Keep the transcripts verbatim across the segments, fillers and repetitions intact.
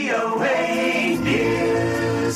โอ เอ News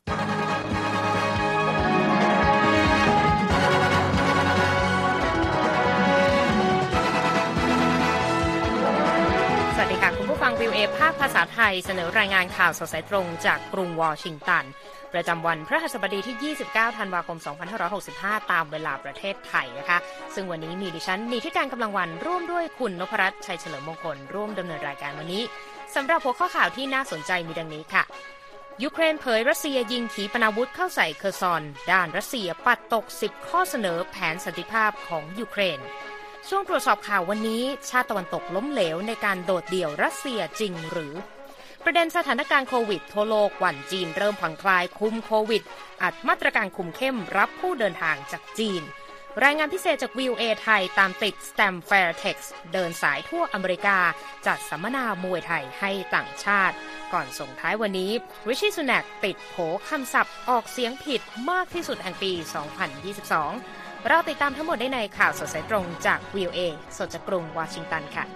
สวัสดีค่ะคุณผู้ฟัง วี โอ เอ ภาคภาษาไทยเสนอรายงานข่าวสดสายตรงจากกรุงวอชิงตันประจำวันพฤหัสบดีที่ยี่สิบเก้าธันวาคมสองพันห้าร้อยหกสิบห้าตามเวลาประเทศไทยนะคะซึ่งวันนี้มีดิฉันนีทิการกำลังวันร่วมด้วยคุณนพรัตน์ชัยเฉลิมมงคลร่วมดำเนินรายการวันนี้สำหรับหัวข้อข่าวที่น่าสนใจมีดังนี้ค่ะยูเครนเผยรัสเซียยิงขีปนาวุธเข้าใส่เคอร์ซอนด้านรัสเซียปัดตกสิบข้อเสนอแผนสันติภาพของยูเครนช่วงตรวจสอบข่าววันนี้ชาติตะวันตกล้มเหลวในการโดดเดี่ยวรัสเซียจริงหรือประเด็นสถานการณ์โควิดทั่วโลกหวั่นจีนเริ่มผ่อนคลายคุมโควิดอัดมาตรการคุมเข้มรับผู้เดินทางจากจีนรายงานพิเศษจาก วี โอ เอ ไทยตามติด Stamp Fairtex เดินสายทั่วอเมริกาจัดสัมมนามวยไทยให้ต่างชาติก่อนส่งท้ายวันนี้ริชชี่ ซูนักติดโผคำศัพท์ออกเสียงผิดมากที่สุดแห่งปีสองพันยี่สิบสองเราติดตามทั้งหมดได้ในข่าวสดสายตรงจาก วี โอ เอ สดจากกรุงวอชิงตันค่ะ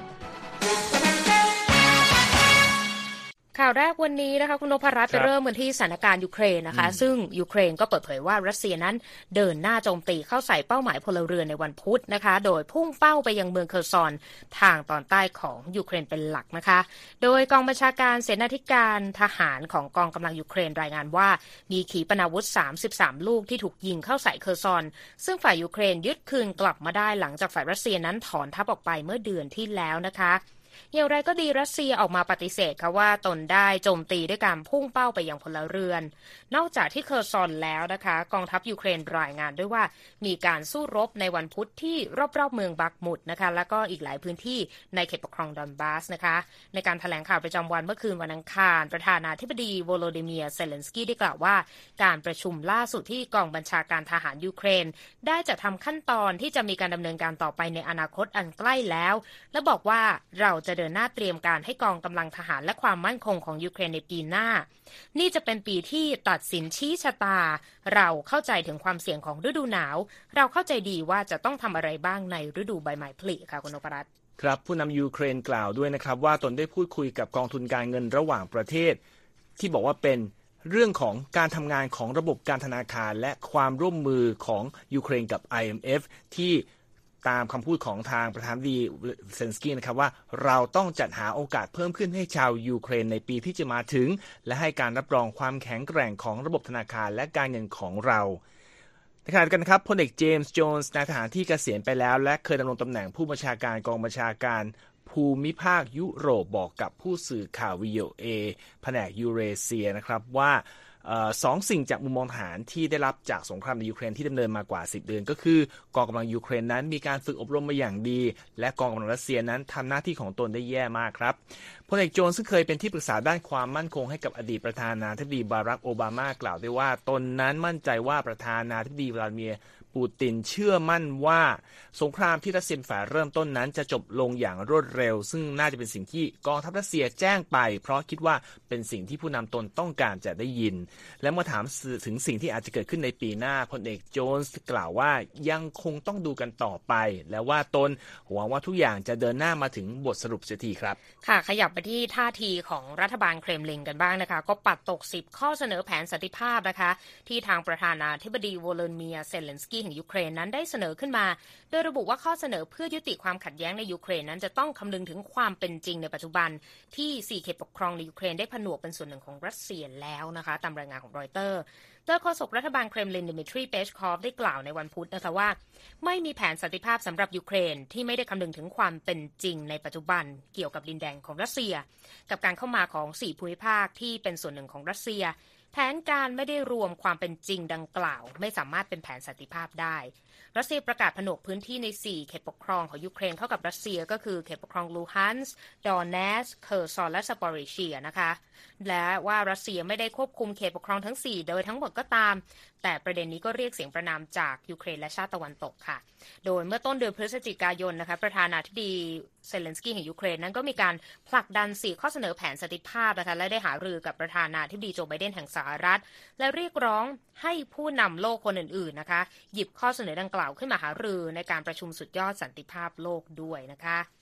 ข่าวแรกวันนี้นะคะคุณนพรัตน์ไปเริ่มกันที่สถานการณ์ยูเครนนะคะซึ่งยูเครนก็เปิดเผยว่ารัสเซียนั้นเดินหน้าโจมตีเข้าใส่เป้าหมายพลเรือนในวันพุธนะคะโดยพุ่งเป้าไปยังเมืองเคอร์ซอนทางตอนใต้ของยูเครนเป็นหลักนะคะโดยกองบัญชาการเสนาธิการทหารของกองกำลังยูเครนรายงานว่ามีขีปนาวุธสามสิบสามลูกที่ถูกยิงเข้าใส่เคอร์ซอนซึ่งฝ่ายยูเครนยึดคืนกลับมาได้หลังจากฝ่ายรัสเซียนั้นถอนทัพออกไปเมื่อเดือนที่แล้วนะคะอย่างไรก็ดีรัสเซียออกมาปฏิเสธค่ะว่าตนได้โจมตีด้วยการพุ่งเป้าไปยังพลเรือนนอกจากที่เคอร์ซอนแล้วนะคะกองทัพยูเครนรายงานด้วยว่ามีการสู้รบในวันพุธที่รอบๆเมืองบักมุดนะคะแล้วก็อีกหลายพื้นที่ในเขตปกครองดอนบาสนะคะในการแถลงข่าวประจำวันเมื่อคืนวันอังคารประธานาธิบดีโวโลดิเมียร์เซเลนสกี้ได้กล่าวว่าการประชุมล่าสุดที่กองบัญชาการทหารยูเครนได้จัดทำขั้นตอนที่จะมีการดำเนินการต่อไปในอนาคตอันใกล้แล้วและบอกว่าเราจะเดินหน้าเตรียมการให้กองกำลังทหารและความมั่นคงของยูเครนในปีหน้านี่จะเป็นปีที่ตัดสินชี้ชะตาเราเข้าใจถึงความเสี่ยงของฤดูหนาวเราเข้าใจดีว่าจะต้องทำอะไรบ้างในฤดูใบไม้ผลิค่ะคุณนพรัตน์ครับผู้นำยูเครนกล่าวด้วยนะครับว่าตนได้พูดคุยกับกองทุนการเงินระหว่างประเทศที่บอกว่าเป็นเรื่องของการทำงานของระบบการธนาคารและความร่วมมือของยูเครนกับ ไอ เอ็ม เอฟ ที่ตามคำพูดของทางประธานาธิบดีเซเลนสกี้นะครับว่าเราต้องจัดหาโอกาสเพิ่มขึ้นให้ชาวยูเครนในปีที่จะมาถึงและให้การรับรองความแข็งแกร่งของระบบธนาคารและการเงินของเราในขณะเดียวกันครับพลเอกเจมส์โจนส์นายทหารที่เกษียณไปแล้วและเคยดำรงตำแหน่งผู้บัญชาการกองบัญชาการภูมิภาคยุโรปบอกกับผู้สื่อข่าว วี โอ เอ แผนกยูเรเซียนะครับว่าสองสิ่งจากมุมมองทหารที่ได้รับจากสงครามในยูเครนที่ดำเนินมากว่าสิบเดือนก็คือกองกำลังยูเครนนั้นมีการฝึกอบรมมาอย่างดีและกองกำลังรัสเซียนั้นทำหน้าที่ของตนได้แย่มากครับพลเอกโจนส์ซึ่งเคยเป็นที่ปรึกษาด้านความมั่นคงให้กับอดีตประธานาธิบดีบารักโอบามากล่าวได้ว่าตนนั้นมั่นใจว่าประธานาธิบดีวลาดิเมียร์ปูตินเชื่อมั่นว่าสงครามที่รัสเซียฝ่ายเริ่มต้นนั้นจะจบลงอย่างรวดเร็วซึ่งน่าจะเป็นสิ่งที่กองทัพรัสเซียแจ้งไปเพราะคิดว่าเป็นสิ่งที่ผู้นำตนต้องการจะได้ยินและเมื่อถามถึงสิ่งที่อาจจะเกิดขึ้นในปีหน้าพลเอกโจนส์กล่าวว่ายังคงต้องดูกันต่อไปและว่าตนหวังว่าทุกอย่างจะเดินหน้ามาถึงบทสรุปเสียทีครับค่ะขยับไปที่ท่าทีของรัฐบาลเครมลินกันบ้างนะคะก็ปัดตกสิบข้อเสนอแผนสันติภาพนะคะที่ทางประธานาธิบดีโวโลดิเมียร์เซเลนสกี้แห่งยูเครนนั้นได้เสนอขึ้นมาโดยระบุว่าข้อเสนอเพื่อยุติความขัดแย้งในยูเครนนั้นจะต้องคำนึงถึงความเป็นจริงในปัจจุบันที่สี่เขตปกครองในยูเครนได้ผนวกเป็นส่วนหนึ่งของรัสเซียแล้วนะคะตามรายงานของรอยเตอร์โดยโฆษกรัฐบาลเครมลินดิมิทรีเปชคอฟได้กล่าวในวันพุธนะคะว่าไม่มีแผนสันติภาพสำหรับยูเครนที่ไม่ได้คำนึงถึงความเป็นจริงในปัจจุบันเกี่ยวกับดินแดนของรัสเซียกับการเข้ามาของสี่ภูมิภาคที่เป็นส่วนหนึ่งของรัสเซียแผนการไม่ได้รวมความเป็นจริงดังกล่าวไม่สามารถเป็นแผนสันติภาพได้รัสเซียประกาศผนวกพื้นที่ในสี่เขตปกครองของยูเครนเข้ากับรัสเซียก็คือเขตปกครองลูฮันส์ดอนเนสเคอร์ซอนและซาปอริเชียนะคะและว่ารัสเซียไม่ได้ควบคุมเขตปกครองทั้งสี่โดยทั้งหมดก็ตามแต่ประเด็นนี้ก็เรียกเสียงประณามจากยูเครนและชาติตะวันตกค่ะโดยเมื่อต้นเดือนพฤศจิกายนนะคะประธานาธิบดีเซเลนสกี้แห่งยูเครนนั้นก็มีการผลักดันสี่ข้อเสนอแผนสันติภาพนะคะและได้หารือกับประธานาธิบดีโจไบเดนแห่งสหรัฐและเรียกร้องให้ผู้นำโลกคนอื่นๆนะคะหยิบข้อเสนอดังกล่าวขึ้นมาหารือในการประชุมสุดยอดสันติภาพโลกด้วยนะคะ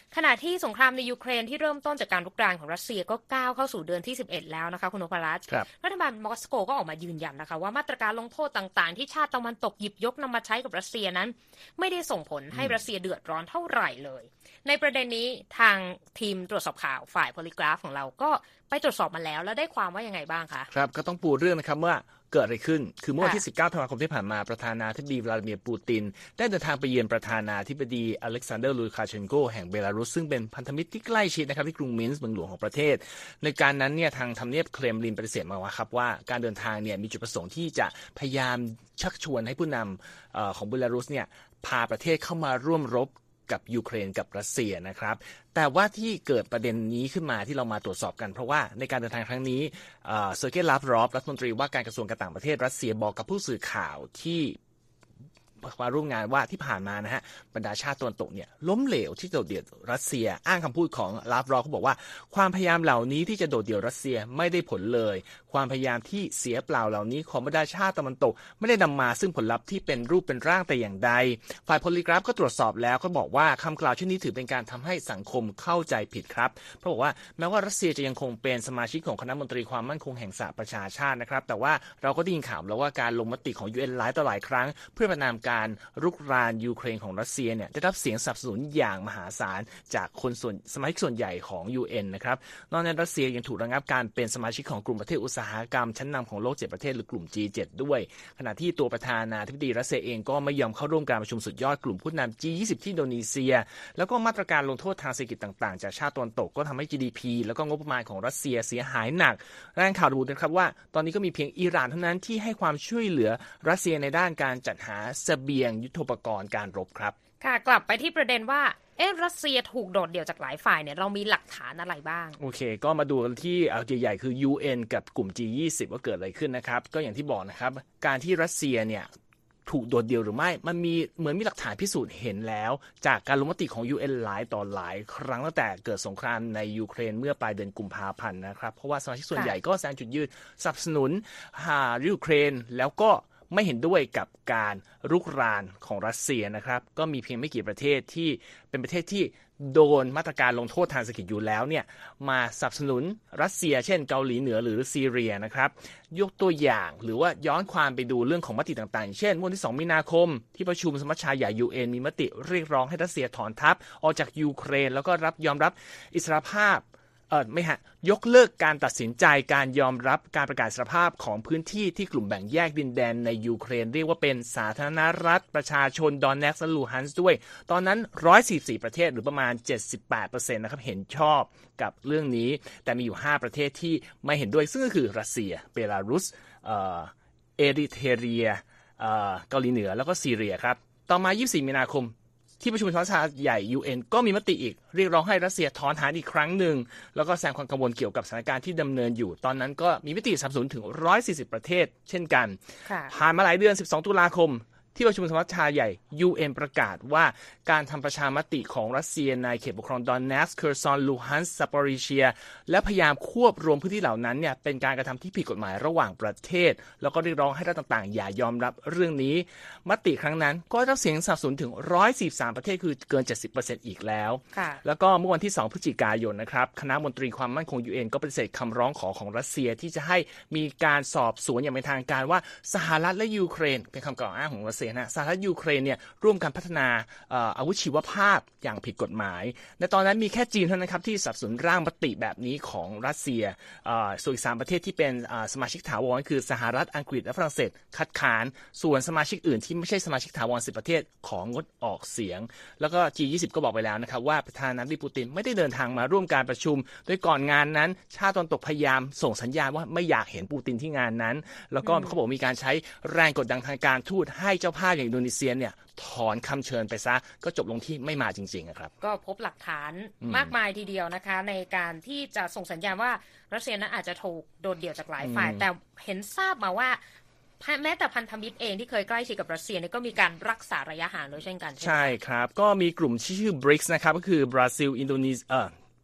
ขณะที่สงครามในยูเครนที่เริ่มต้นจากการรุกรานของรัสเซียก็ก้าวเข้าสู่เดือนที่สิบเอ็ดแล้วนะคะคุณนพรัตน์รัฐบาลมอสโกก็ออกมายืนยันนะคะว่ามาตรการลงโทษต่างๆที่ชาติตะวันตกหยิบยกนำมาใช้กับรัสเซียนั้นไม่ได้ส่งผลให้รัสเซียเดือดร้อนเท่าไหร่เลยในประเด็นนี้ทางทีมตรวจสอบข่าวฝ่ายโพลิกราฟของเราก็ไปตรวจสอบมาแล้วแล้วได้ความว่ายังไงบ้างคะครับก็ต้องปูเรื่องนะครับว่าเกิดอะไรขึ้นคือเมื่อวันที่สิบเก้าธันวาคมที่ผ่านมาประธานาธิบดีวลาดิเมียร์ปูตินได้เดินทางไปเยือนประธานาธิบดีอเล็กซานเดอร์ลูคาเชนโกแห่งเบลารุสซึ่งเป็นพันธมิตรที่ใกล้ชิดนะครับที่กรุงมินส์เมืองหลวงของประเทศในการนั้นเนี่ยทางทำเนียบเครมลินปฏิเสธมาว่าครับว่าการเดินทางเนี่ยมีจุดประสงค์ที่จะพยายามชักชวนให้ผู้นำของเบลารุสเนี่ยพาประเทศเข้ามาร่วมรบกับยูเครนกับรัสเซียนะครับแต่ว่าที่เกิดประเด็นนี้ขึ้นมาที่เรามาตรวจสอบกันเพราะว่าในการเดินทางครั้งนี้เซอร์เกย์ลาฟรอฟรัฐมนตรีว่าการกระทรวงการต่างประเทศรัสเซียบอกกับผู้สื่อข่าวที่มาร่วมงานว่าที่ผ่านมานะฮะบรรดาชาติตะวันตกเนี่ยล้มเหลวที่โดดเดี่ยวรัสเซียอ้างคำพูดของลาฟรอฟเขาบอกว่าความพยายามเหล่านี้ที่จะโดดเดี่ยวรัสเซียไม่ได้ผลเลยความพยายามที่เสียเปล่าเหล่านี้ของบรรดาชาติตะวันตกไม่ได้นำมาซึ่งผลลัพธ์ที่เป็นรูปเป็นร่างแต่อย่างใดฝ่ายโพลิกราฟก็ตรวจสอบแล้วก็บอกว่าคำกล่าวเช่นนี้ถือเป็นการทำให้สังคมเข้าใจผิดครับเพราะบอกว่าแม้ว่ารัสเซียจะยังคงเป็นสมาชิกของคณะมนตรีความมั่นคงแห่งสหประชาชาตินะครับแต่ว่าเราก็ได้ยินข่าวแล้วว่าการลงมติของ ยู เอ็น หลายต่อหลายครั้งเพื่อประณามการรุกรานยูเครนของรัสเซียเนี่ยได้รับเสียงสนับสนุนอย่างมหาศาลจากคนส่วนสมาชิกส่วนใหญ่ของ ยู เอ็น นะครับนอกจากนั้นรัสเซียยังถูกระงับการเป็นสมาชิกของกลุ่มประเทศอุตสาหกรรมชั้นนำของโลกเจ็ดประเทศหรือกลุ่ม จี เจ็ด ด้วยขณะที่ตัวประธานาธิบดีรัสเซียเองก็ไม่ยอมเข้าร่วมการประชุมสุดยอดกลุ่มผู้นำ จี ยี่สิบ ที่อินโดนีเซียแล้วก็มาตรการลงโทษทางเศรษฐกิจต่างๆจากชาติตะวันตกก็ทำให้ จี ดี พี แล้วก็งบประมาณของรัสเซียเสียหายหนักรายงานข่าวระบุนะครับว่าตอนนี้ก็มีเพียงอิหร่านเท่านั้นที่ให้ความช่วยเหลือรัสเซียในด้านการจัดหาเสบียงยุทโธปกรณ์การรบครับค่ะกลับไปที่ประเด็นว่าเอ๊ะรัสเซียถูกโดดเดี่ยวจากหลายฝ่ายเนี่ยเรามีหลักฐานอะไรบ้างโอเคก็มาดูกันที่เอาใหญ่ๆคือ ยู เอ็น กับกลุ่ม จี ยี่สิบ ว่าเกิดอะไรขึ้นนะครับก็อย่างที่บอกนะครับการที่รัสเซียเนี่ยถูกโดดเดี่ยวหรือไม่มันมีเหมือนมีหลักฐานพิสูจน์เห็นแล้วจากการลงมติของ ยู เอ็น หลายต่อหลายครั้งตั้งแต่เกิดสงครามในยูเครนเมื่อปลายเดือนกุมภาพันธ์นะครับเพราะว่าสมาชิกส่วนใหญ่ก็แสดงจุดยืนสนับสนุนยูเครนแล้วก็ไม่เห็นด้วยกับการรุกรานของรัสเซียนะครับก็มีเพียงไม่กี่ประเทศที่เป็นประเทศที่โดนมาตรการลงโทษทางเศรษฐกิจอยู่แล้วเนี่ยมาสนับสนุนรัสเซียเช่นเกาหลีเหนือหรือซีเรียนะครับยกตัวอย่างหรือว่าย้อนความไปดูเรื่องของมติต่างๆเช่นวันที่สองมีนาคมที่ประชุมสมัชชาใหญ่ ยู เอ็น มีมติเรียกร้องให้รัสเซียถอนทัพออกจากยูเครนแล้วก็รับยอมรับอิสรภาพเออไม่ฮะยกเลิกการตัดสินใจการยอมรับการประกาศอิสรภาพของพื้นที่ที่กลุ่มแบ่งแยกดินแดนในยูเครนเรียกว่าเป็นสาธารณรัฐประชาชนดอนเนกซ์และลูฮันส์ด้วยตอนนั้นหนึ่งร้อยสี่สิบสี่ประเทศหรือประมาณ เจ็ดสิบแปดเปอร์เซ็นต์ นะครับเห็นชอบกับเรื่องนี้แต่มีอยู่ห้าประเทศที่ไม่เห็นด้วยซึ่งก็คือรัสเซียเบลารุสเอ่อเอริเทเรียเอ่อเกาหลีเหนือแล้วก็ซีเรียครับต่อมายี่สิบสี่มีนาคมที่ประชุมสมัชชาใหญ่ ยู เอ็น ก็มีมติอีกเรียกร้องให้รัสเซียถอนทหารอีกครั้งหนึ่งแล้วก็แสดงความกังวลเกี่ยวกับสถานการณ์ที่ดำเนินอยู่ตอนนั้นก็มีมติสนับสนุนถึงหนึ่งร้อยสี่สิบประเทศเช่นกันผ่านมาหลายเดือนสิบสองตุลาคมที่ประชุมสมัชชาใหญ่ ยู เอ็น ประกาศว่าการทำประชามติของรัสเซียในเขตปกครองดอนเนกซ์เคอร์ซอนลูฮันส์ซาปอริเชียและพยายามควบรวมพื้นที่เหล่านั้นเนี่ยเป็นการกระทำที่ผิดกฎหมายระหว่างประเทศแล้วก็เรียกร้องให้รัฐต่างๆอย่ายอมรับเรื่องนี้มติครั้งนั้นก็ได้รับเสียงสนับสนุนถึงหนึ่งร้อยสี่สิบสามประเทศคือเกิน เจ็ดสิบเปอร์เซ็นต์ อีกแล้วแล้วก็เมื่อวันที่สองพฤศจิกายนนะครับคณะมนตรีความมั่นคง ยู เอ็น ก็ปฏิเสธคำร้องขอของรัสเซียที่จะให้มีการสอบสวนอย่างเป็นทางการว่าสหรัฐและยูเครนเป็นคำกล่าวอ้างของรัสเซียนะสหรัฐยูเครนเนี่ยร่วมกันพัฒนาอาวุธชีวภาพอย่างผิดกฎหมายในตอนนั้นมีแค่จีนเท่านั้นครับที่สนับสนุนร่างมติแบบนี้ของรัสเซียส่วนอีกสามประเทศที่เป็นสมาชิกถาวรคือสหรัฐอังกฤษและฝรั่งเศสคัดค้านส่วนสมาชิกอื่นที่ไม่ใช่สมาชิกถาวรสิบประเทศของงดออกเสียงแล้วก็ จี ยี่สิบ ก็บอกไปแล้วนะครับว่าประธานาธิบดีปูตินไม่ได้เดินทางมาร่วมการประชุมโดยก่อนงานนั้นชาติตะวันตกพยายามส่งสัญญาณว่าไม่อยากเห็นปูตินที่งานนั้นแล้วก็เขาบอกมีการใช้แรงกดดันทางการทูตให้เจ้าภาพอย่างอินโดนีเซียเนี่ยถอนคำเชิญไปซะก็จบลงที่ไม่มาจริงๆครับก็พบหลักฐานมากมายทีเดียวนะคะในการที่จะส่งสัญญาณว่ารัสเซียนั้นอาจจะถูกโดดเดี่ยวจากหลายฝ่ายแต่เห็นทราบมาว่าแม้แต่พันธมิตรเองที่เคยใกล้ชิดกับรัสเซียนี่ก็มีการรักษาระยะห่างด้วยเช่นกันใช่ครับก็มีกลุ่มที่ชื่อ บริกส์ นะครับก็คือบราซิลอินโดนีเซีย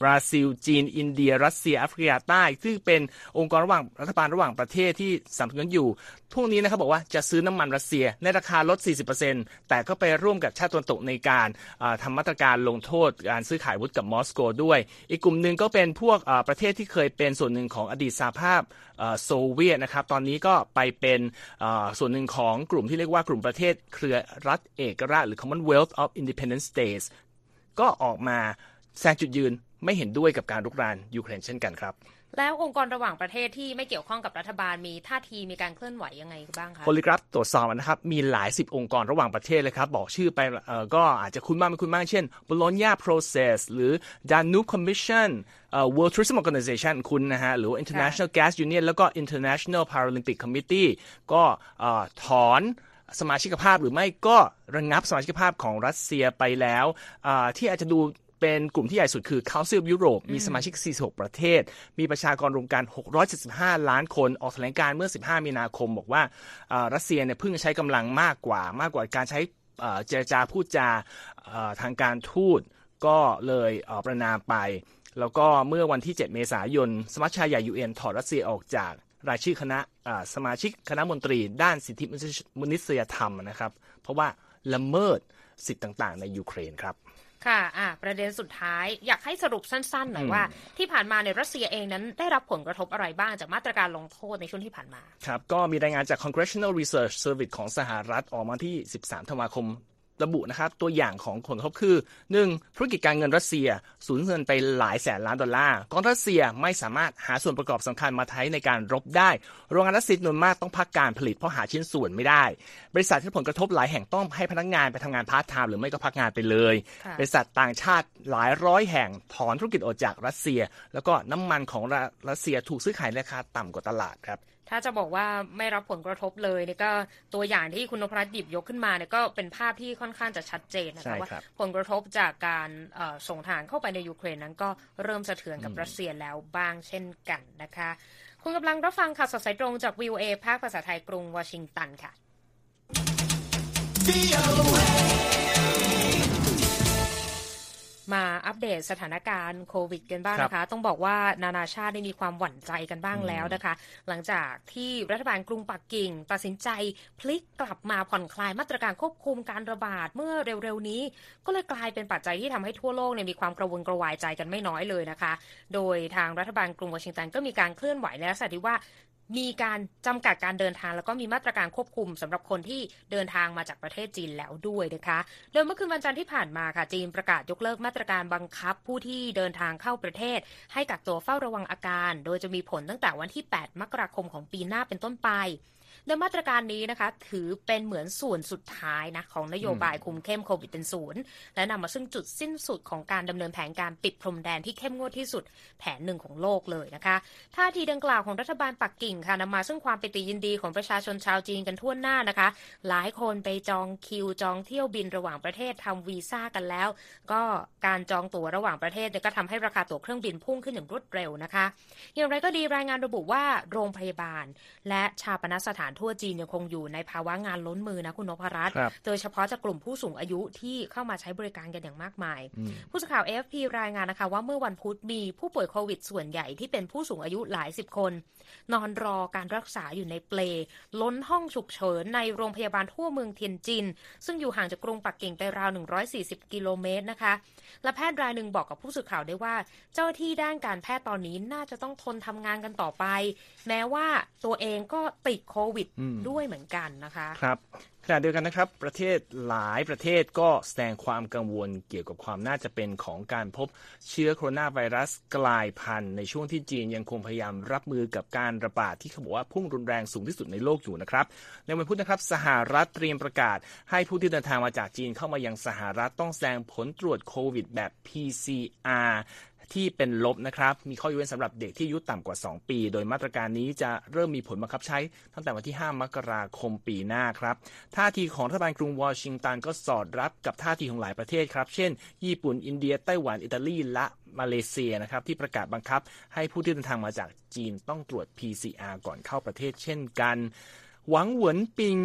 บราซิลจีนอินเดียรัสเซียแอฟริกาใต้ซึ่งเป็นองค์กรระหว่างรัฐบาลระหว่างประเทศที่สนับสนุนอยู่พวกนี้นะครับบอกว่าจะซื้อน้ำมันรัสเซียในราคาลด สี่สิบเปอร์เซ็นต์ แต่ก็ไปร่วมกับชาติตะวันตกในการทำมาตรการลงโทษการซื้อขายอาวุธกับมอสโกด้วยอีกกลุ่มหนึ่งก็เป็นพวกประเทศที่เคยเป็นส่วนหนึ่งของอดีตสหภาพโซเวียตนะครับตอนนี้ก็ไปเป็นส่วนหนึ่งของกลุ่มที่เรียกว่ากลุ่มประเทศเครือรัฐเอกราชหรือ Commonwealth of Independent States ก็ออกมาแสดงจุดยืนไม่เห็นด้วยกับการรุกรานยูเครนเช่นกันครับแล้วองค์กรระหว่างประเทศที่ไม่เกี่ยวข้องกับรัฐบาลมีท่าทีมีการเคลื่อนไหวยังไงบ้างคะ Polygraph ตรวจสอบนะครับมีหลายสิบองค์กรระหว่างประเทศเลยครับบอกชื่อไปเอ่อก็อาจจะคุ้นบ้างไม่คุ้นบ้างเช่น Bologna Process หรือ Danube Commission เอ่อ World Tourism Organization คุณนะฮะหรือ International Gas Union แล้วก็ International Paralympic Committee ก็เอ่อถอนสมาชิกภาพหรือไม่ก็ระงับสมาชิกภาพของรัสเซียไปแล้วที่อาจจะดูเป็นกลุ่มที่ใหญ่สุดคือ Council of Europe มีสมาชิกสี่สิบหกประเทศมีประชากรรวมกันหกร้อยเจ็ดสิบห้าล้านคนออกแถลงการณ์เมื่อสิบห้ามีนาคมบอกว่ารัสเซียเนี่ยเพิ่งใช้กำลังมากกว่ามากกว่าการใช้เจรจาพูดจาทางการทูตก็เลยประณามไปแล้วก็เมื่อวันที่เจ็ดเมษายนสมัชชาใหญ่ ยู เอ็น ถอดรัสเซียออกจากรายชื่อคณะสมาชิกคณะมนตรีด้านสิทธิมนุษยธรรมนะครับเพราะว่าละเมิดสิทธิต่างๆในยูเครนครับค่ะอ่ะประเด็นสุดท้ายอยากให้สรุปสั้นๆหน่อยว่าที่ผ่านมาในรัสเซียเองนั้นได้รับผลกระทบอะไรบ้างจากมาตรการลงโทษในช่วงที่ผ่านมาครับก็มีรายงานจาก Congressional Research Service ของสหรัฐออกมาที่สิบสามธันวาคมระบุนะครับตัวอย่างของผลกระทบคือ หนึ่ง ธุรกิจการเงินรัสเซียสูญเงินไปหลายแสนล้านดอลลาร์กองรัสเซียไม่สามารถหาส่วนประกอบสำคัญมาใช้ในการรบได้โรงงานรัสเซียจำนวนมากต้องพักการผลิตเพราะหาชิ้นส่วนไม่ได้บริษัทที่ผลกระทบหลายแห่งต้องให้พนักงานไปทำงานพาร์ทไทม์หรือไม่ก็พักงานไปเลยบริษัทต่างชาติหลายร้อยแห่งถอนธุรกิจออกจากรัสเซียแล้วก็น้ำมันของรัสเซียถูกซื้อขายราคาต่ำกว่าตลาดครับถ้าจะบอกว่าไม่รับผลกระทบเลยเนี่ยก็ตัวอย่างที่คุณนพรัตน์หยิบยกขึ้นมาเนี่ยก็เป็นภาพที่ค่อนข้างจะชัดเจนนะคะว่าผลกระทบจากการส่งทหารเข้าไปในยูเครนนั้นก็เริ่มสะเทือนกับรัสเซียแล้วบ้างเช่นกันนะคะคุณกำลังรับฟังข่าวสดสายตรงจาก วี โอ เอ ภาคภาษาไทยกรุงวอชิงตันค่ะมาอัปเดตสถานการณ์โควิดกันบ้างนะคะต้องบอกว่านานาชาติได้มีความหวั่นใจกันบ้างแล้วนะคะหลังจากที่รัฐบาลกรุงปักกิ่งตัดสินใจพลิกกลับมาผ่อนคลายมาตรการควบคุมการระบาดเมื่อเร็วๆนี้ก็เลยกลายเป็นปัจจัยที่ทำให้ทั่วโลกเนี่ยมีความกระวนกระวายใจกันไม่น้อยเลยนะคะโดยทางรัฐบาลกรุงวอชิงตันก็มีการเคลื่อนไหวในลักษณะที่ว่ามีการจำกัดการเดินทางแล้วก็มีมาตรการควบคุมสำหรับคนที่เดินทางมาจากประเทศจีนแล้วด้วยนะคะโดยเมื่อคืนวันจันทร์ที่ผ่านมาค่ะจีนประกาศยกเลิกมาตรการบังคับผู้ที่เดินทางเข้าประเทศให้กักตัวเฝ้าระวังอาการโดยจะมีผลตั้งแต่วันที่แปดมกราคมของปีหน้าเป็นต้นไปโดยมาตรการนี้นะคะถือเป็นเหมือนส่วนสุดท้ายนะของนโยบายคุมเข้มโควิดเป็นศูนย์และนำมาซึ่งจุดสิ้นสุดของการดำเนินแผนการปิดพรมแดนที่เข้มงวดที่สุดแผนหนึ่งของโลกเลยนะคะท่าทีดังกล่าวของรัฐบาลปักกิ่งค่ะนำมาซึ่งความปิติยินดีของประชาชนชาวจีนกันทั่วหน้านะคะหลายคนไปจองคิวจองเที่ยวบินระหว่างประเทศทำวีซ่ากันแล้วก็การจองตั๋วระหว่างประเทศก็ทำให้ราคาตั๋วเครื่องบินพุ่งขึ้นอย่างรวดเร็วนะคะอย่างไรก็ดีรายงานระบุว่าโรงพยาบาลและชาปนสถานทั่วจีนยังคงอยู่ในภาวะงานล้นมือนะคุณนพรัตน์โดยเฉพาะจากกลุ่มผู้สูงอายุที่เข้ามาใช้บริการกันอย่างมากมายผู้สื่อข่าว เอ เอฟ พี รายงานนะคะว่าเมื่อวันพุธมีผู้ป่วยโควิดส่วนใหญ่ที่เป็นผู้สูงอายุหลายสิบคนนอนรอการรักษาอยู่ในเปลล้นห้องฉุกเฉินในโรงพยาบาลทั่วเมืองเทียนจินซึ่งอยู่ห่างจากกรุงปักกิ่งไปราวหนึ่งร้อยสี่สิบกิโลเมตรนะคะและแพทย์รายหนึ่งบอกกับผู้สื่อข่าวได้ว่าเจ้าหน้าที่ด้านการแพทย์ตอนนี้น่าจะต้องทนทำงานกันต่อไปแม้ว่าตัวเองก็ติดโควิดด้วยเหมือนกันนะคะครับขณะเดียวกันนะครับประเทศหลายประเทศก็แสดงความกังวลเกี่ยวกับความน่าจะเป็นของการพบเชื้อโคโรนาไวรัสกลายพันธุ์ในช่วงที่จีนยังคงพยายามรับมือกับการระบาดที่เขาบอกว่าพุ่งรุนแรงสูงที่สุดในโลกอยู่นะครับในวันพุธนะครับสหรัฐเตรียมประกาศให้ผู้ที่เดินทางมาจากจีนเข้ามายังสหรัฐต้องแสดงผลตรวจโควิดแบบ พี ซี อาร์ที่เป็นลบนะครับมีข้อยกเว้นสำหรับเด็กที่อายุต่ำกว่าสองปีโดยมาตรการนี้จะเริ่มมีผลบังคับใช้ตั้งแต่วันที่ห้ามกราคมปีหน้าครับท่าทีของรัฐบาลกรุงวอชิงตันก็สอดรับกับท่าทีของหลายประเทศครับเช่นญี่ปุ่นอินเดียไต้หวันอิตาลีและมาเลเซียนะครับที่ประกาศบังคับให้ผู้ที่เดินทางมาจากจีนต้องตรวจ พี ซี อาร์ ก่อนเข้าประเทศเช่นกันหวังเหวินปิง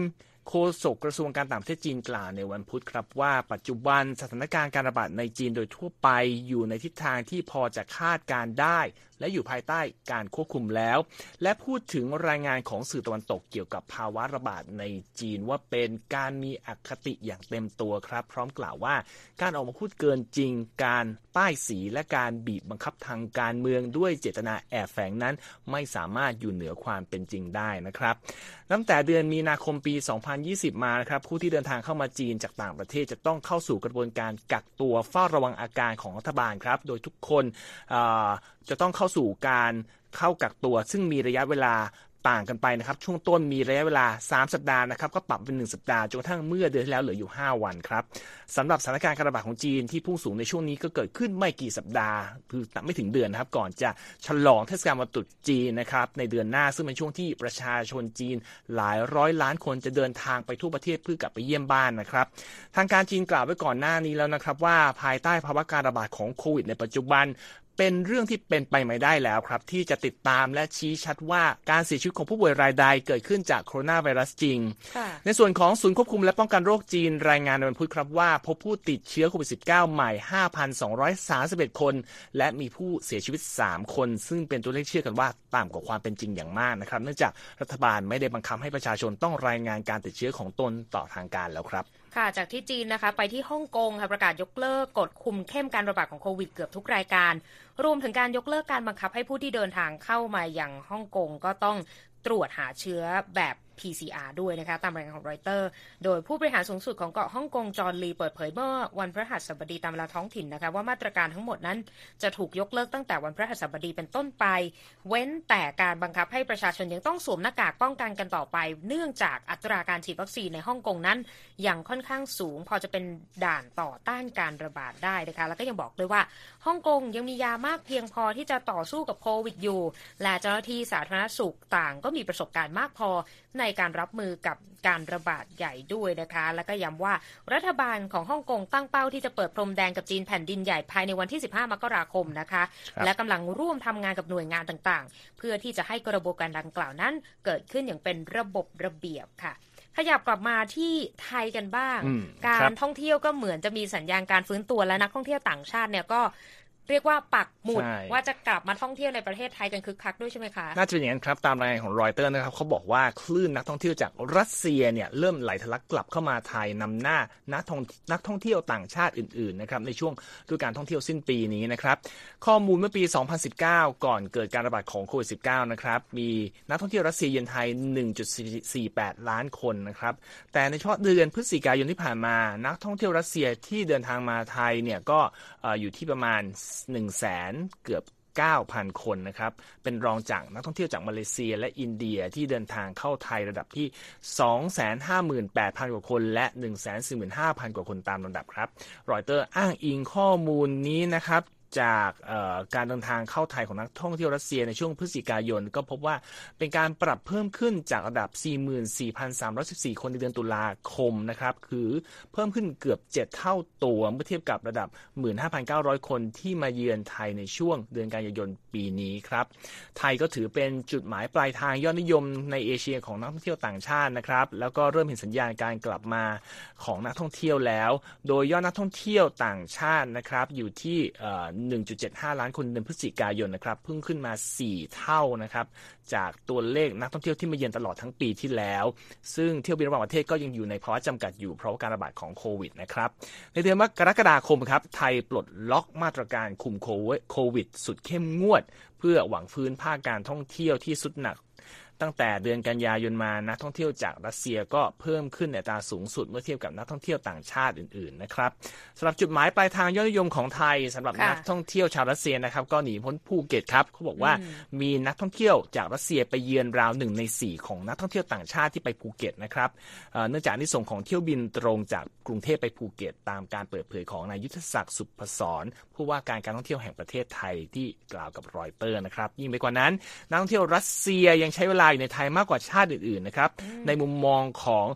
โฆษกกระทรวงการต่างประเทศจีนกล่าวในวันพุธครับว่าปัจจุบันสถานการณ์การระบาดในจีนโดยทั่วไปอยู่ในทิศทางที่พอจะคาดการได้และอยู่ภายใต้การควบคุมแล้วและพูดถึงรายงานของสื่อตะวันตกเกี่ยวกับภาวะระบาดในจีนว่าเป็นการมีอคติอย่างเต็มตัวครับพร้อมกล่าวว่าการออกมาพูดเกินจริงการป้ายสีและการบีบบังคับทางการเมืองด้วยเจตนาแอบแฝงนั้นไม่สามารถอยู่เหนือความเป็นจริงได้นะครับตั้งแต่เดือนมีนาคมปีสองพันยี่สิบมานะครับผู้ที่เดินทางเข้ามาจีนจากต่างประเทศจะต้องเข้าสู่กระบวนการกักตัวเฝ้าระวังอาการของรัฐบาลครับโดยทุกคนจะต้องเข้าสู่การเข้ากักตัวซึ่งมีระยะเวลาต่างกันไปนะครับช่วงต้นมีระยะเวลาสามสัปดาห์นะครับก็ปรับเป็นหนึ่งสัปดาห์จนกระทั่งเมื่อเดือนที่แล้วเหลืออยู่ห้าวันครับสำหรับสถานการณ์การระบาดของจีนที่พุ่งสูงในช่วงนี้ก็เกิดขึ้นไม่กี่สัปดาห์คือไม่ถึงเดือนนะครับก่อนจะฉลองเทศกาลวันตรุษจีนนะครับในเดือนหน้าซึ่งเป็นช่วงที่ประชาชนจีนหลายร้อยล้านคนจะเดินทางไปทั่วประเทศเพื่อกลับไปเยี่ยมบ้านนะครับทางการจีนกล่าวไว้ก่อนหน้านี้แล้วนะครับว่าภายใต้ภาวะการระบาดของโควิดในปัจจุบันเป็นเรื่องที่เป็นไปไม่ได้แล้วครับที่จะติดตามและชี้ชัดว่าการเสียชีวิตของผู้ป่วยรายใดเกิดขึ้นจากโคโรนาไวรัสจริงในส่วนของศูนย์ควบคุมและป้องกันโรคจีนรายงานในวันพุธครับว่าพบผู้ติดเชื้อโควิด สิบเก้า ใหม่ ห้าพันสองร้อยสามสิบเอ็ด คนและมีผู้เสียชีวิตสามคนซึ่งเป็นตัวเลขเชื่อกันว่าต่ำกว่าความเป็นจริงอย่างมากนะครับเนื่องจากรัฐบาลไม่ได้บังคับให้ประชาชนต้องรายงานการติดเชื้อของตนต่อทางการแล้วครับค่ะจากที่จีนนะคะไปที่ฮ่องกงค่ะประกาศยกเลิกกฎคุมเข้มการระบาดของโควิดเกือบทุกรายการรวมถึงการยกเลิกการบังคับให้ผู้ที่เดินทางเข้ามาอย่างฮ่องกงก็ต้องตรวจหาเชื้อแบบ พี ซี อาร์ ด้วยนะคะตามรายงานของรอยเตอร์โดยผู้บริหารสูงสุดของเกาะฮ่องกงจอห์นลีเปิดเผยเมื่อวันพฤหัสบดีตามเวลาท้องถิ่นนะคะว่ามาตรการทั้งหมดนั้นจะถูกยกเลิกตั้งแต่วันพฤหัสบดีเป็นต้นไปเว้นแต่การบังคับให้ประชาชนยังต้องสวมหน้ากากป้องกันกันต่อไปเนื่องจากอัตราการฉีดวัคซีนในฮ่องกงนั้นยังค่อนข้างสูงพอจะเป็นด่านต่อต้านการระบาดได้นะคะแล้วก็ยังบอกด้วยว่าฮ่องกงยังมียามากเพียงพอที่จะต่อสู้กับโควิดอยู่และเจ้าหน้าที่สาธารณสุขต่างก็มีประสบการณ์มากพอในการรับมือกับการระบาดใหญ่ด้วยนะคะแล้วก็ย้ำว่ารัฐบาลของฮ่องกงตั้งเป้าที่จะเปิดพรมแดนกับจีนแผ่นดินใหญ่ภายในวันที่สิบห้ามกราคมนะคะและกำลังร่วมทำงานกับหน่วยงานต่างๆเพื่อที่จะให้กระบวนการดังกล่าวนั้นเกิดขึ้นอย่างเป็นระบบระเบียบค่ะขยับกลับมาที่ไทยกันบ้างการท่องเที่ยวก็เหมือนจะมีสัญญาณการฟื้นตัวและนักท่องเที่ยวต่างชาติเนี่ยก็เรียกว่าปักหมุดว่าจะกลับมาท่องเที่ยวในประเทศไทยกันคึกคักด้วยใช่ไหมคะน่าจะเป็นอย่างนั้นครับตามรายงานของรอยเตอร์นะครับเขาบอกว่าคลื่นนักท่องเที่ยวจากรัสเซียเนี่ยเริ่มไหลทะลักกลับเข้ามาไทยนำหน้านักท่องนักท่องเที่ยวต่างชาติอื่นๆนะครับในช่วงฤดูกาลท่องเที่ยวสิ้นปีนี้นะครับข้อมูลเมื่อปีสองพันสิบเก้าก่อนเกิดการระบาดของโควิด สิบเก้า นะครับมีนักท่องเที่ยวรัสเซียเยือนไทย หนึ่งจุดสี่แปด ล้านคนนะครับแต่ในเฉพาะเดือนพฤศจิกายนที่ผ่านมานักท่องเที่ยวรัสเซียที่เดินทางมาไทยเนี่ยก็อยู่ที่ประมาณ หนึ่งแสนเกือบ เก้าพัน คนนะครับเป็นรองจากนักท่องเที่ยวจากมาเลเซียและอินเดียที่เดินทางเข้าไทยระดับที่ สองแสนห้าหมื่นแปดพัน กว่าคนและ หนึ่งแสนสี่หมื่นห้าพัน กว่าคนตามลำดับครับรอยเตอร์อ้างอิงข้อมูลนี้นะครับจากการเดินทางเข้าไทยของนักท่องเที่ยวรัสเซียในช่วงพฤศจิกายนก็พบว่าเป็นการปรับเพิ่มขึ้นจากระดับ สี่หมื่นสี่พันสามร้อยสิบสี่ คนในเดือนตุลาคมนะครับคือเพิ่มขึ้นเกือบเจ็ดเท่าตัวเมื่อเทียบกับระดับ หนึ่งหมื่นห้าพันเก้าร้อย คนที่มาเยือนไทยในช่วงเดือนกันยายนปีนี้ครับไทยก็ถือเป็นจุดหมายปลายทางยอดนิยมในเอเชียของนักท่องเที่ยวต่างชาตินะครับแล้วก็เริ่มเห็นสัญญาณการกลับมาของนักท่องเที่ยวแล้วโดยยอดนักท่องเที่ยวต่างชาตินะครับอยู่ที่หนึ่งจุดเจ็ดห้า ล้านคนเดือนพฤศจิกายนนะครับเพิ่งขึ้นมาสี่เท่านะครับจากตัวเลขนักท่องเที่ยวที่มาเยือนตลอดทั้งปีที่แล้วซึ่งเที่ยวบินระหว่างประเทศก็ยังอยู่ในภาวะจำกัดอยู่เพราะการระบาดของโควิดนะครับในเดือนกรกฎาคมครับไทยปลดล็อกมาตรการคุมโควิดสุดเข้มงวดเพื่อหวังฟื้นภาคการท่องเที่ยวที่สุดหนักตั้งแต่เดือนกันยายนมานักท่องเที่ยวจากรัสเซียก็เพิ่มขึ้นในอัตราสูงสุดเมื่อเทียบกับนักท่องเที่ยวต่างชาติอื่นๆนะครับสำหรับจุดหมายปลายทางยอดนิยมของไทยสำหรับนักท่องเที่ยวชาวรัสเซียนะครับก็หนีพ้นภูเก็ตครับเขาบอกว่ามีนักท่องเที่ยวจากรัสเซียไปเยือนราวหนึ่งในสี่ของนักท่องเที่ยวต่างชาติที่ไปภูเก็ตนะครับเนื่องจากนิส่งของเที่ยวบินตรงจากกรุงเทพไปภูเก็ตตามการเปิดเผยของนายยุทธศักดิ์สุพศรผู้ว่าการการท่องเที่ยวแห่งประเทศไทยที่กล่าวกับรอยเตอร์นะครับยิ่งไปกว่านั้นนักท่องเที่ยวรัสเซียยังใช้เวลาอยู่ในไทยมากกว่าชาติอื่นๆนะครับในมุมมองของ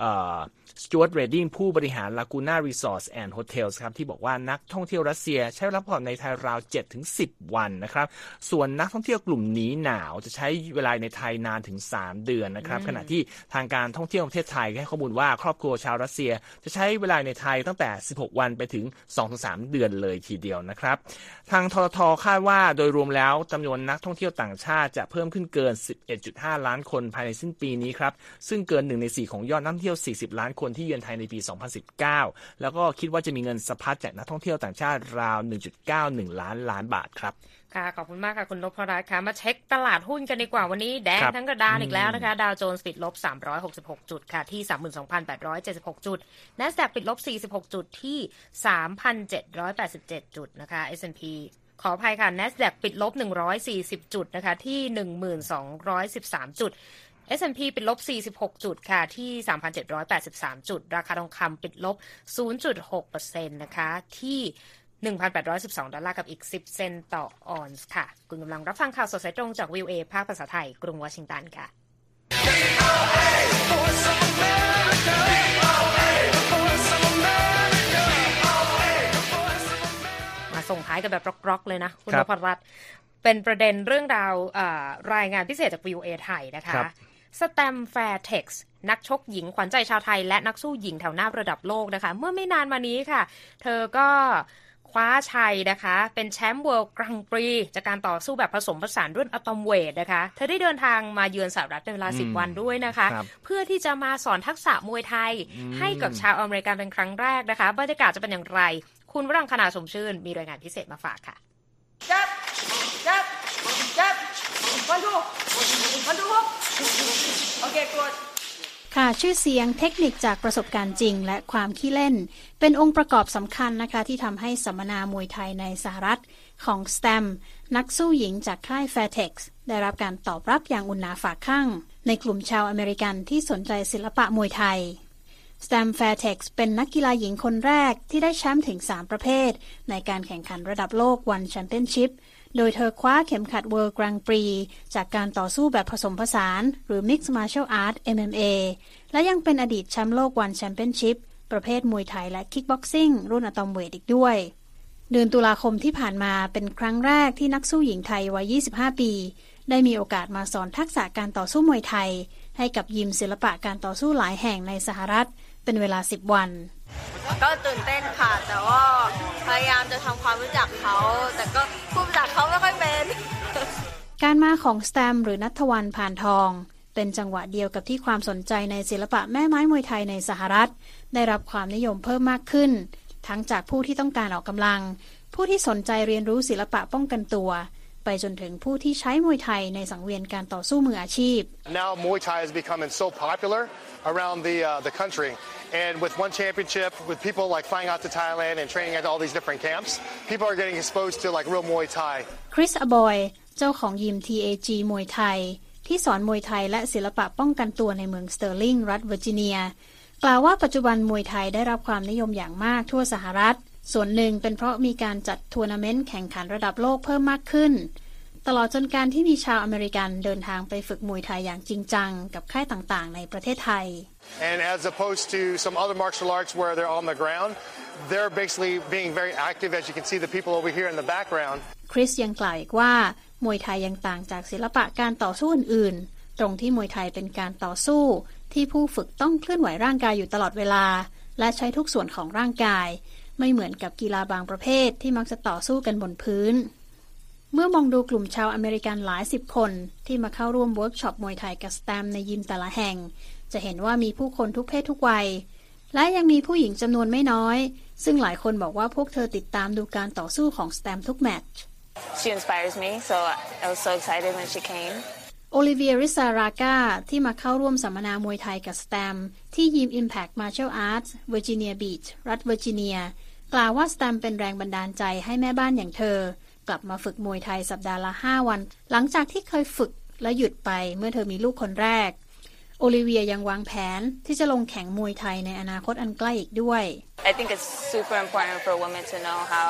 สจ๊วตเรดดิ้งผู้บริหาร Laguna Resorts and Hotels ครับที่บอกว่านักท่องเที่ยวรัสเซียใช้เวลาพักผ่อนในไทยราว เจ็ดถึงสิบ วันนะครับส่วนนักท่องเที่ยวกลุ่มหนีหนาวจะใช้เวลาในไทยนานถึงสามเดือนนะครับขณะที่ทางการท่องเที่ยวประเทศไทยให้ข้อมูลว่าครอบครัวชาวรัสเซียจะใช้เวลาในไทยตั้งแต่สิบหกวันไปถึง สองถึงสาม เดือนเลยทีเดียวนะครับทางททท.คาดว่าโดยรวมแล้วจำนวนนักท่องเที่ยวต่างชาติจะเพิ่มขึ้นเกิน สิบเอ็ดจุดห้า ล้านคนภายในสิ้นปีนี้ครับซึ่งเกินหนึ่งในสี่ของยอดนักท่องเที่ยวสี่สิบล้านคนที่เยือนไทยในปีสองพันสิบเก้าแล้วก็คิดว่าจะมีเงินสะพัดจากนักท่องเที่ยวต่างชาติราว หนึ่งจุดเก้าหนึ่ง ล้านล้านบาทครับค่ะขอบคุณมากค่ะคุณนพรัตน์ค่ะมาเช็คตลาดหุ้นกันดีกว่าวันนี้แดงทั้งกระดานอีกแล้วนะคะดาวโจนส์ปิดลบสามร้อยหกสิบหกจุดค่ะที่ สามหมื่นสองพันแปดร้อยเจ็ดสิบหก จุด NASDAQ ปิดลบสี่สิบหกจุดที่ สามพันเจ็ดร้อยแปดสิบเจ็ด จุดนะคะ เอส แอนด์ พี ขออภัยค่ะ NASDAQ ปิดลบหนึ่งร้อยสี่สิบจุดนะคะที่ หนึ่งหมื่นสองร้อยสิบสาม จุดเอส แอนด์ พี ปิดลบสี่สิบหกจุดค่ะที่ สามพันเจ็ดร้อยแปดสิบสาม จุดราคาทองคำปิดลบ ศูนย์จุดหกเปอร์เซ็นต์ นะคะที่ หนึ่งพันแปดร้อยสิบสอง ดอลลาร์กับอีกสิบเซนต์ต่อออนซ์ค่ะคุณกำลังรับฟังข่าวสดสายตรงจาก วี โอ เอ ภาคภาษาไทยกรุงวอชิงตันค่ะมาส่งท้ายกันแบบร็อกๆเลยนะคุณนพรัตน์เป็นประเด็นเรื่องราวรายงานพิเศษจาก วี โอ เอ ไทยนะคะสแตมแฟร์เท็กซ์นักชกหญิงขวัญใจชาวไทยและนักสู้หญิงแถวหน้าระดับโลกนะคะเมื่อไม่นานมานี้ค่ะเธอก็คว้าชัยนะคะเป็นแชมป์เวิลด์กรังปรีจากการต่อสู้แบบผสมผสานรุ่นอะตอมเวทนะคะเธอได้เดินทางมาเยือนสหรัฐเป็นเวลาสิบวันด้วยนะคะเพื่อที่จะมาสอนทักษะมวยไทยให้กับชาวอเมริกันเป็นครั้งแรกนะคะบรรยากาศจะเป็นอย่างไรคุณวรังคณาสมชื่นมีรายงานพิเศษมาฝากค่ะจับจับจับวันทูวันทูโอเคกดค่ะชื่อเสียงเทคนิคจากประสบการณ์จริงและความขี้เล่นเป็นองค์ประกอบสำคัญนะคะที่ทำให้สัมมนามวยไทยในสหรัฐของ สแตม นักสู้หญิงจากค่าย Fairtex ได้รับการตอบรับอย่างอุ่นหนาฝาข้างในกลุ่มชาวอเมริกันที่สนใจศิลปะมวยไทย สแตม Fairtex เป็นนักกีฬาหญิงคนแรกที่ได้แชมป์ถึงสามประเภทในการแข่งขันระดับโลก One Championshipโดยเธอคว้าเข็มขัด World Grand Prix จากการต่อสู้แบบผสมผสานหรือ Mixed Martial Arts เอ็ม เอ็ม เอ และยังเป็นอดีตแชมป์โลก One Championship ประเภทมวยไทยและ Kickboxing รุ่นอะตอมเวทอีกด้วยเดือนตุลาคมที่ผ่านมาเป็นครั้งแรกที่นักสู้หญิงไทยวัยยี่สิบห้าปีได้มีโอกาสมาสอนทักษะการต่อสู้มวยไทยให้กับยิมศิลปะการต่อสู้หลายแห่งในสหรัฐเป็นเวลาสิบวันก็ตื่นเต้นค่ะแต่ว่าพยายามจะทำความรู้จักเขาแต่ก็พูดภาษาเขาไม่ค่อยเป็นการมาของสแตมหรือณัฐวรรณ ผ่านทองเป็นจังหวะเดียวกับที่ความสนใจในศิลปะแม่ไม้มวยไทยในสหรัฐได้รับความนิยมเพิ่มมากขึ้นทั้งจากผู้ที่ต้องการออกกำลังผู้ที่สนใจเรียนรู้ศิลปะป้องกันตัวไปจนถึงผู้ที่ใช้มวยไทยในสังเวียนการต่อสู้มืออาชีพ Now Muay Thai is becoming so popular around the uh, the country and with one championship with people like flying out to Thailand and training at all these different camps people are getting exposed to like real Muay Thai คริสอบอยเจ้าของยิม ที เอ จี มวยไทยที่สอนมวยไทยและศิลปะป้องกันตัวในเมืองสเตอร์ลิงรัฐเวอร์จิเนียกล่าวว่าปัจจุบันมวยไทยได้รับความนิยมอย่างมากทั่วสหรัฐส่วนหนึ่งเป็นเพราะมีการจัดทัวร์นาเมนต์แข่งขันระดับโลกเพิ่มมากขึ้นตลอดจนการที่มีชาวอเมริกันเดินทางไปฝึกมวยไทยอย่างจริงจังกับค่ายต่างๆในประเทศไทย And as opposed to some other martial arts where they're on the ground they're basically being very active as you can see the people over here in the background คริสยังกล่าวอีกว่ามวยไทยยังต่างจากศิลปะการต่อสู้อื่นๆตรงที่มวยไทยเป็นการต่อสู้ที่ผู้ฝึกต้องเคลื่อนไหวร่างกายอยู่ตลอดเวลาและใช้ทุกส่วนของร่างกายไม่เหมือนกับกีฬาบางประเภทที่มักจะต่อสู้กันบนพื้นเมื่อมองดูกลุ่มชาวอเมริกันหลายสิบคนที่มาเข้าร่วมเวิร์กช็อปมวยไทยกับสแตมในยิมแต่ละแห่งจะเห็นว่ามีผู้คนทุกเพศทุกวัยและยังมีผู้หญิงจำนวนไม่น้อยซึ่งหลายคนบอกว่าพวกเธอติดตามดูการต่อสู้ของสแตมทุกแมตช์ She inspires me so I was so excited when she came โอลิเวียริซารากาที่มาเข้าร่วมสัมมนามวยไทยกับสแตมที่ยิม Impact Martial Arts Virginia Beach รัฐเวอร์จิเนียกล่าวว่าสแตมเป็นแรงบันดาลใจให้แม่บ้านอย่างเธอกลับมาฝึกมวยไทยสัปดาห์ละห้าวันหลังจากที่เคยฝึกและหยุดไปเมื่อเธอมีลูกคนแรกโอลิเวียยังวางแผนที่จะลงแข่งมวยไทยในอนาคตอันใกล้อีกด้วย I think it's super important for women to know how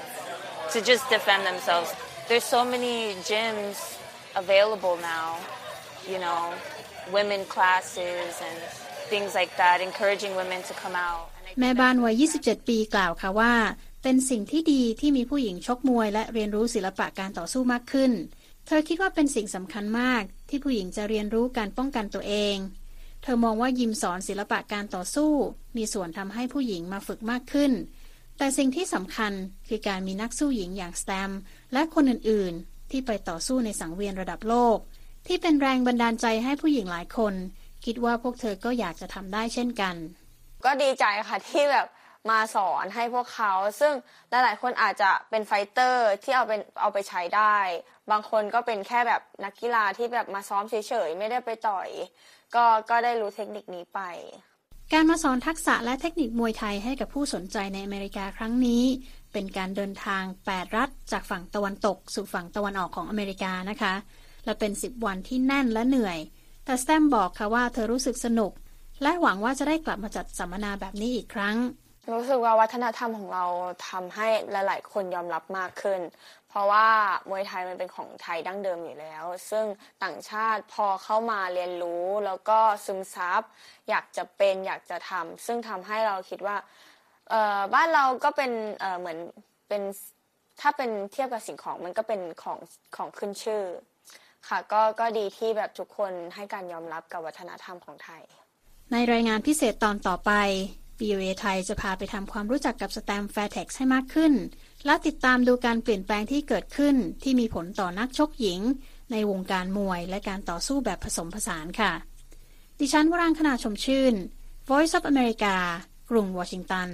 to just defend themselves. There's so many gyms available now, you know, women classes and things like that, encouraging women to come out. แม่บ้านวัยยี่สิบเจ็ดปีกล่าวค่ะว่าเป็นสิ่งที่ดีที่มีผู้หญิงชกมวยและเรียนรู้ศิลปะการต่อสู้มากขึ้นเธอคิดว่าเป็นสิ่งสำคัญมากที่ผู้หญิงจะเรียนรู้การป้องกันตัวเองเธอมองว่ายิมสอนศิลปะการต่อสู้มีส่วนทำให้ผู้หญิงมาฝึกมากขึ้นแต่สิ่งที่สำคัญคือการมีนักสู้หญิงอย่างสแตมและคนอื่นๆที่ไปต่อสู้ในสังเวียนระดับโลกที่เป็นแรงบันดาลใจให้ผู้หญิงหลายคนคิดว่าพวกเธอก็อยากจะทำได้เช่นกันก็ดีใจค่ะที่แบบมาสอนให้พวกเขาซึ่งหลายๆคนอาจจะเป็นไฟเตอร์ที่เอาเป็นเอาไปใช้ได้บางคนก็เป็นแค่แบบนักกีฬาที่แบบมาซ้อมเฉยๆไม่ได้ไปต่อยก็ก็ได้รู้เทคนิคนี้ไปการมาสอนทักษะและเทคนิคมวยไทยให้กับผู้สนใจในอเมริกาครั้งนี้เป็นการเดินทางแปดรัฐจากฝั่งตะวันตกสู่ฝั่งตะวันออกของอเมริกานะคะและเป็นสิบวันที่แน่นและเหนื่อยแต่สแตมบอกค่ะว่าเธอรู้สึกสนุกและหวังว่าจะได้กลับมาจัดสัมมนาแบบนี้อีกครั้งรู้สึกว่าวัฒนธรรมของเราทำให้หลายๆคนยอมรับมากขึ้นเพราะว่ามวยไทยมันเป็นของไทยดั้งเดิมอยู่แล้วซึ่งต่างชาติพอเข้ามาเรียนรู้แล้วก็ซึมซับอยากจะเป็นอยากจะทำซึ่งทำให้เราคิดว่าเอ่อบ้านเราก็เป็นเอ่อเหมือนเป็นถ้าเป็นเทียบกับสิ่งของมันก็เป็นของของขึ้นชื่อค่ะก็ก็ดีที่แบบทุกคนให้การยอมรับกับวัฒนธรรมของไทยในรายงานพิเศษตอนต่อไป วี โอ เอ ไทยจะพาไปทำความรู้จักกับสแตม Fairtex ให้มากขึ้นและติดตามดูการเปลี่ยนแปลงที่เกิดขึ้นที่มีผลต่อนักชกหญิงในวงการมวยและการต่อสู้แบบผสมผสานค่ะดิฉันวรังคณาชมชื่น Voice of America กรุงวอชิงตัน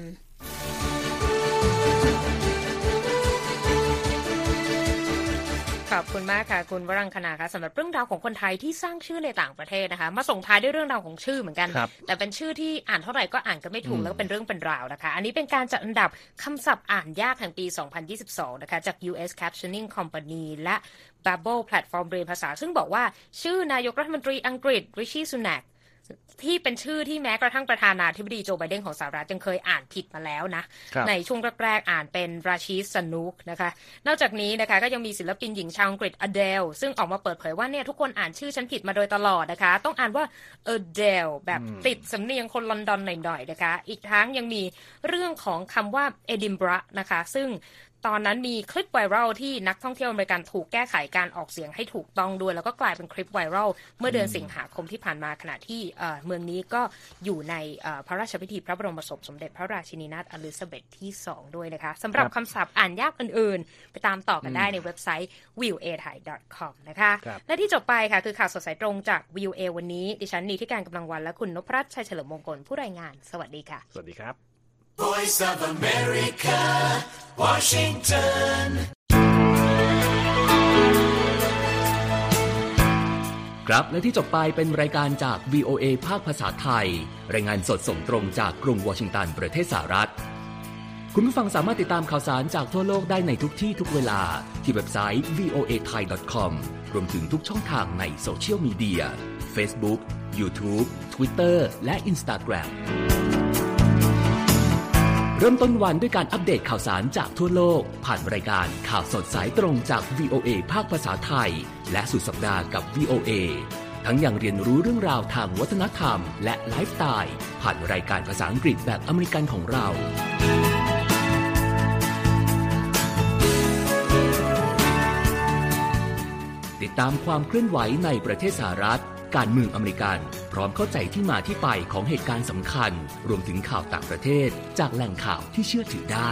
ขอบคุณมากค่ะคุณวรังคณาค่ะสำหรับเรื่องราวของคนไทยที่สร้างชื่อในต่างประเทศนะคะมาส่งท้ายด้วยเรื่องราวของชื่อเหมือนกันแต่เป็นชื่อที่อ่านเท่าไหร่ก็อ่านกันไม่ถูกแล้วก็เป็นเรื่องเป็นราวนะคะอันนี้เป็นการจัดอันดับคำศัพท์อ่านยากแห่งปีสองพันยี่สิบสองนะคะจาก ยู เอส Captioning Company และ Babbel แพลตฟอร์มเรียนภาษาซึ่งบอกว่าชื่อนายกรัฐมนตรีอังกฤษริชีสุนักที่เป็นชื่อที่แม้กระทั่งประธานาธิบดีโจไบเดนของสหรัฐยังเคยอ่านผิดมาแล้วนะในช่วงแรกๆอ่านเป็นราชีสนุกนะคะนอกจากนี้นะคะก็ยังมีศิลปินหญิงชาวอังกฤษอเดลซึ่งออกมาเปิดเผยว่าเนี่ยทุกคนอ่านชื่อฉันผิดมาโดยตลอดนะคะต้องอ่านว่าอเดลแบบติดสำเนียงคนลอนดอนหน่อยๆนะคะอีกทั้งยังมีเรื่องของคำว่าเอดินบะระนะคะซึ่งตอนนั้นมีคลิปไวรัลที่นักท่องเที่ยวอเมริกันถูกแก้ไขการออกเสียงให้ถูกต้องด้วยแล้วก็กลายเป็นคลิปไวรัลเมื่อเดือนสิงหาคมที่ผ่านมาขณะที่เมืองนี้ก็อยู่ในพระราชพิธีพระบรมศพสมเด็จพระราชินีนาถอลิซาเบธที่สองด้วยนะคะสำหรับคำศัพท์อ่านยากอื่นๆไปตามต่อกันได้ในเว็บไซต์ วี โอ เอ ไทย ดอท คอม นะคะและที่จบไปค่ะคือข่าวสดสายตรงจาก วี โอ เอ วันนี้ดิฉันนีที่การกำลังวันและคุณนพรัตน์ชัยเฉลิมมงคลผู้รายงานสวัสดีค่ะสวัสดีครับ Voice of America, Washington. ครับและที่จบไปเป็นรายการจาก วี โอ เอ ภาคภาษาไทยรายงานสดส่งตรงจากกรุงวอชิงตันประเทศสหรัฐคุณผู้ฟังสามารถติดตามข่าวสารจากทั่วโลกได้ในทุกที่ทุกเวลาที่เว็บไซต์ วี โอ เอ ไทย ดอท คอม รวมถึงทุกช่องทางในโซเชียลมีเดีย Facebook, YouTube, Twitter และ Instagramเริ่มต้นวันด้วยการอัปเดตข่าวสารจากทั่วโลกผ่านรายการข่าวสดสายตรงจาก วี โอ เอ ภาคภาษาไทยและสุดสัปดาห์กับ วี โอ เอ ทั้งยังเรียนรู้เรื่องราวทางวัฒนธรรมและไลฟ์สไตล์ผ่านรายการภาษาอังกฤษแบบอเมริกันของเราติดตามความเคลื่อนไหวในประเทศสหรัฐการเมืองอเมริกันพร้อมเข้าใจที่มาที่ไปของเหตุการณ์สำคัญรวมถึงข่าวต่างประเทศจากแหล่งข่าวที่เชื่อถือได้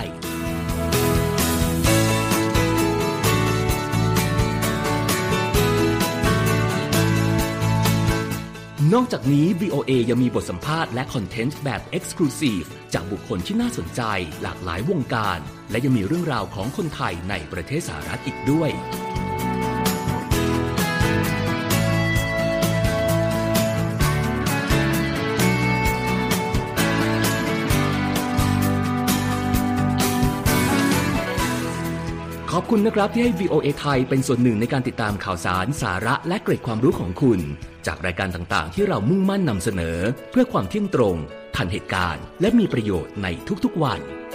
นอกจากนี้ วี โอ เอ ยังมีบทสัมภาษณ์และคอนเทนต์แบบ Exclusive จากบุคคลที่น่าสนใจหลากหลายวงการและยังมีเรื่องราวของคนไทยในประเทศสหรัฐอีกด้วยขอบคุณนะครับที่ให้ วี โอ เอ ไทยเป็นส่วนหนึ่งในการติดตามข่าวสารสาระและเกร็ดความรู้ของคุณจากรายการต่างๆที่เรามุ่งมั่นนำเสนอเพื่อความเที่ยงตรงทันเหตุการณ์และมีประโยชน์ในทุกๆวัน